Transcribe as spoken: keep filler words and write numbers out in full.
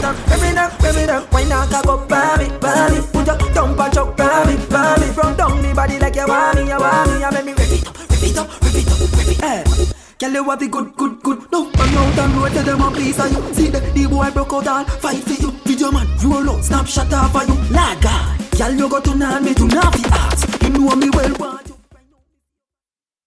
down, rev it down, rev it down. Why not cock up, baby, baby? Put your thumb and chuck, baby, baby. From down the body like you want me, you want me. You make me rev it up, rev it up, rev it up, rev it up. Hey, girl, you have the good, good, good. No, I'm out and road to them a piece of you. See the the boy broke out all fight for you. Video man, roll out, snapshot off for you. Laga, girl, you go to nan me to nafi art. You know me well, what?